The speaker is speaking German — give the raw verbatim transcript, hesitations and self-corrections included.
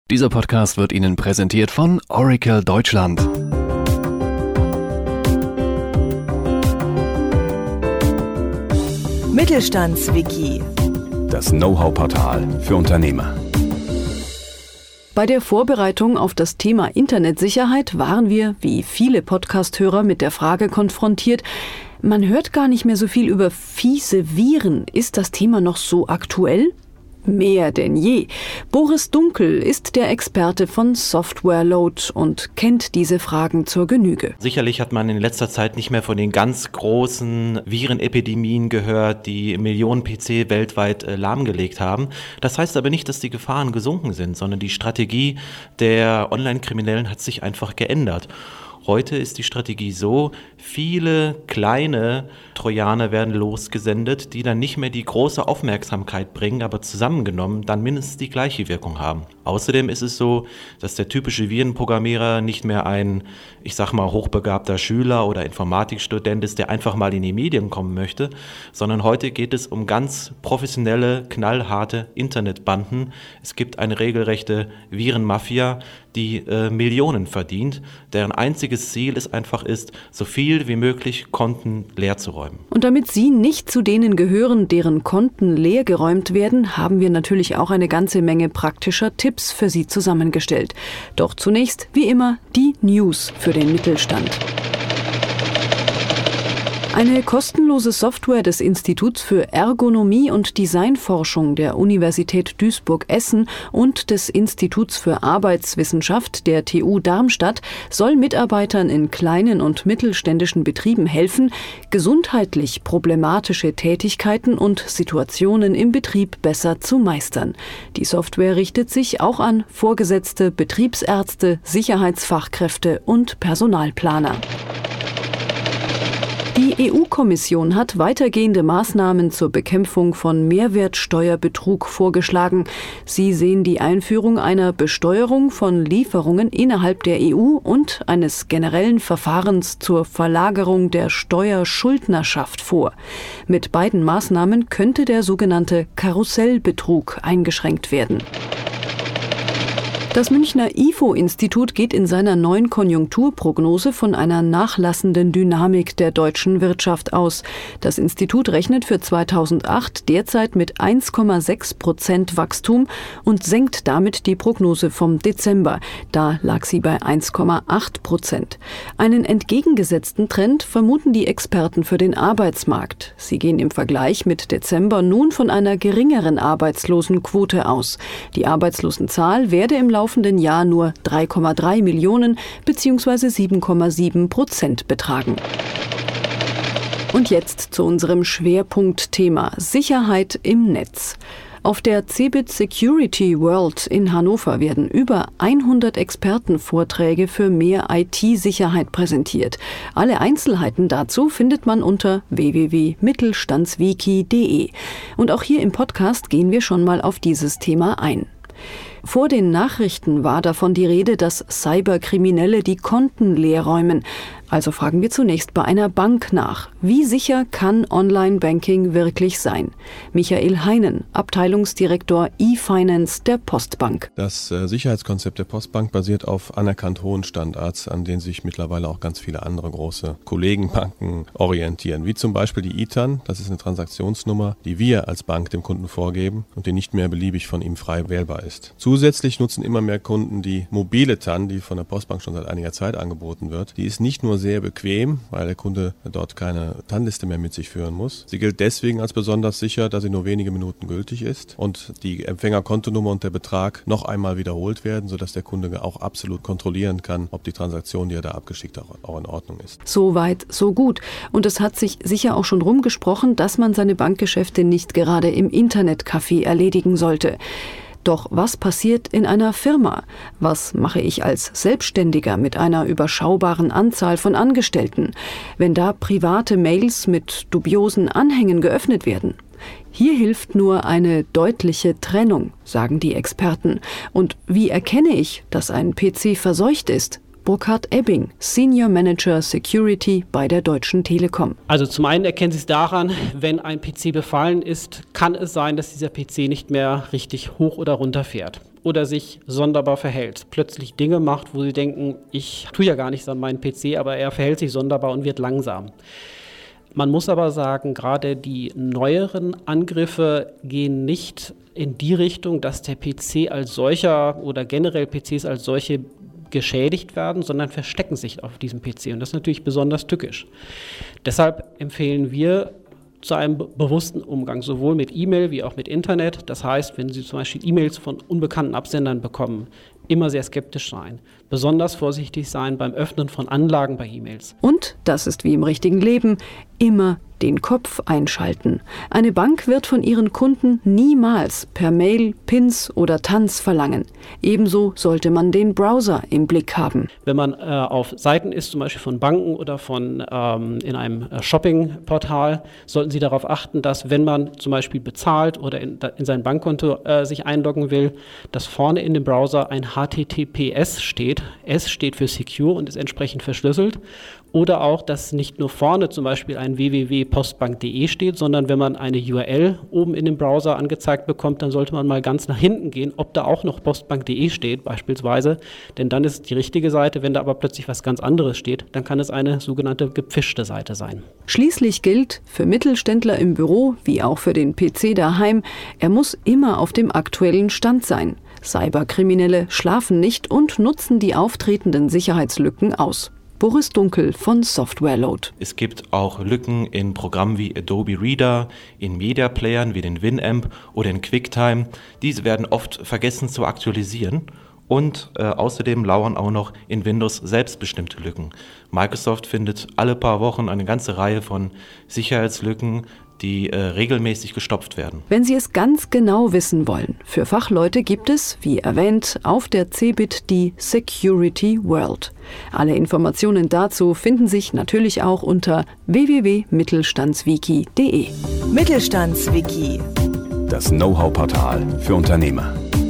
Dieser Podcast wird Ihnen präsentiert von Oracle Deutschland. Mittelstandswiki. Das Know-how-Portal für Unternehmer. Bei der Vorbereitung auf das Thema Internetsicherheit waren wir, wie viele Podcast-Hörer, mit der Frage konfrontiert, man hört gar nicht mehr so viel über fiese Viren. Ist das Thema noch so aktuell? Mehr denn je. Boris Dunkel ist der Experte von Software-Load und kennt diese Fragen zur Genüge. Sicherlich hat man in letzter Zeit nicht mehr von den ganz großen Virenepidemien gehört, die Millionen P C weltweit äh, lahmgelegt haben. Das heißt aber nicht, dass die Gefahren gesunken sind, sondern die Strategie der Online-Kriminellen hat sich einfach geändert. Heute ist die Strategie so, viele kleine Trojaner werden losgesendet, die dann nicht mehr die große Aufmerksamkeit bringen, aber zusammengenommen dann mindestens die gleiche Wirkung haben. Außerdem ist es so, dass der typische Virenprogrammierer nicht mehr ein, ich sag mal, hochbegabter Schüler oder Informatikstudent ist, der einfach mal in die Medien kommen möchte, sondern heute geht es um ganz professionelle, knallharte Internetbanden. Es gibt eine regelrechte Virenmafia, die äh, Millionen verdient, deren einziges Ziel es einfach ist, so viel wie möglich Konten leer zu räumen. Und damit Sie nicht zu denen gehören, deren Konten leer geräumt werden, haben wir natürlich auch eine ganze Menge praktischer Tipps für Sie zusammengestellt. Doch zunächst, wie immer, die News für den Mittelstand. Eine kostenlose Software des Instituts für Ergonomie und Designforschung der Universität Duisburg-Essen und des Instituts für Arbeitswissenschaft der T U Darmstadt soll Mitarbeitern in kleinen und mittelständischen Betrieben helfen, gesundheitlich problematische Tätigkeiten und Situationen im Betrieb besser zu meistern. Die Software richtet sich auch an Vorgesetzte, Betriebsärzte, Sicherheitsfachkräfte und Personalplaner. Die E U-Kommission hat weitergehende Maßnahmen zur Bekämpfung von Mehrwertsteuerbetrug vorgeschlagen. Sie sehen die Einführung einer Besteuerung von Lieferungen innerhalb der E U und eines generellen Verfahrens zur Verlagerung der Steuerschuldnerschaft vor. Mit beiden Maßnahmen könnte der sogenannte Karussellbetrug eingeschränkt werden. Das Münchner I F O-Institut geht in seiner neuen Konjunkturprognose von einer nachlassenden Dynamik der deutschen Wirtschaft aus. Das Institut rechnet für zweitausendacht derzeit mit eins Komma sechs Prozent Wachstum und senkt damit die Prognose vom Dezember. Da lag sie bei eins Komma acht Prozent. Einen entgegengesetzten Trend vermuten die Experten für den Arbeitsmarkt. Sie gehen im Vergleich mit Dezember nun von einer geringeren Arbeitslosenquote aus. Die Arbeitslosenzahl werde im Laufe laufenden Jahr nur drei Komma drei Millionen bzw. sieben Komma sieben Prozent betragen. Und jetzt zu unserem Schwerpunktthema Sicherheit im Netz. Auf der CeBIT Security World in Hannover werden über hundert Expertenvorträge für mehr I T-Sicherheit präsentiert. Alle Einzelheiten dazu findet man unter w w w punkt mittelstandswiki punkt de. Und auch hier im Podcast gehen wir schon mal auf dieses Thema ein. Vor den Nachrichten war davon die Rede, dass Cyberkriminelle die Konten leer räumen. Also fragen wir zunächst bei einer Bank nach. Wie sicher kann Online-Banking wirklich sein? Michael Heinen, Abteilungsdirektor E-Finance der Postbank. Das äh, Sicherheitskonzept der Postbank basiert auf anerkannt hohen Standards, an denen sich mittlerweile auch ganz viele andere große Kollegenbanken orientieren. Wie zum Beispiel die I T A N, das ist eine Transaktionsnummer, die wir als Bank dem Kunden vorgeben und die nicht mehr beliebig von ihm frei wählbar ist. Zusätzlich nutzen immer mehr Kunden die mobile T A N, die von der Postbank schon seit einiger Zeit angeboten wird. Die ist nicht nur sehr bequem, weil der Kunde dort keine T A N-Liste mehr mit sich führen muss. Sie gilt deswegen als besonders sicher, da sie nur wenige Minuten gültig ist und die Empfängerkontonummer und der Betrag noch einmal wiederholt werden, sodass der Kunde auch absolut kontrollieren kann, ob die Transaktion, die er da abgeschickt hat, auch in Ordnung ist. So weit, so gut. Und es hat sich sicher auch schon rumgesprochen, dass man seine Bankgeschäfte nicht gerade im Internetcafé erledigen sollte. Doch was passiert in einer Firma? Was mache ich als Selbstständiger mit einer überschaubaren Anzahl von Angestellten, wenn da private Mails mit dubiosen Anhängen geöffnet werden? Hier hilft nur eine deutliche Trennung, sagen die Experten. Und wie erkenne ich, dass ein P C verseucht ist? Burkhard Ebbing, Senior Manager Security bei der Deutschen Telekom. Also zum einen erkennen Sie es daran, wenn ein P C befallen ist, kann es sein, dass dieser P C nicht mehr richtig hoch oder runter fährt. oder sich sonderbar verhält. Plötzlich Dinge macht, wo Sie denken, ich tue ja gar nichts an meinen P C, aber er verhält sich sonderbar und wird langsam. Man muss aber sagen, gerade die neueren Angriffe gehen nicht in die Richtung, dass der P C als solcher oder generell P Cs als solche geschädigt werden, sondern verstecken sich auf diesem P C. Und das ist natürlich besonders tückisch. Deshalb empfehlen wir zu einem bewussten Umgang, sowohl mit E-Mail wie auch mit Internet. Das heißt, wenn Sie zum Beispiel E-Mails von unbekannten Absendern bekommen, immer sehr skeptisch sein. Besonders vorsichtig sein beim Öffnen von Anlagen bei E-Mails. Und, das ist wie im richtigen Leben, immer den Kopf einschalten. Eine Bank wird von ihren Kunden niemals per Mail, Pins oder Tanz verlangen. Ebenso sollte man den Browser im Blick haben. Wenn man äh, auf Seiten ist, zum Beispiel von Banken oder von ähm, in einem äh, Shopping-Portal, sollten Sie darauf achten, dass wenn man zum Beispiel bezahlt oder in, in sein Bankkonto äh, sich einloggen will, dass vorne in dem Browser ein H T T P S steht. S steht für Secure und ist entsprechend verschlüsselt. Oder auch, dass nicht nur vorne zum Beispiel ein w w w punkt postbank punkt de steht, sondern wenn man eine U R L oben in dem Browser angezeigt bekommt, dann sollte man mal ganz nach hinten gehen, ob da auch noch postbank punkt de steht beispielsweise. Denn dann ist es die richtige Seite. Wenn da aber plötzlich was ganz anderes steht, dann kann es eine sogenannte gepfischte Seite sein. Schließlich gilt für Mittelständler im Büro wie auch für den P C daheim, er muss immer auf dem aktuellen Stand sein. Cyberkriminelle schlafen nicht und nutzen die auftretenden Sicherheitslücken aus. Boris Dunkel von Softwareload. Es gibt auch Lücken in Programmen wie Adobe Reader, in Media Playern wie den Winamp oder in QuickTime. Diese werden oft vergessen zu aktualisieren. Und äh, außerdem lauern auch noch in Windows selbstbestimmte Lücken. Microsoft findet alle paar Wochen eine ganze Reihe von Sicherheitslücken, die äh, regelmäßig gestopft werden. Wenn Sie es ganz genau wissen wollen, für Fachleute gibt es, wie erwähnt, auf der CeBIT die Security World. Alle Informationen dazu finden sich natürlich auch unter w w w punkt mittelstandswiki punkt de. Mittelstandswiki. Das Know-how-Portal für Unternehmer.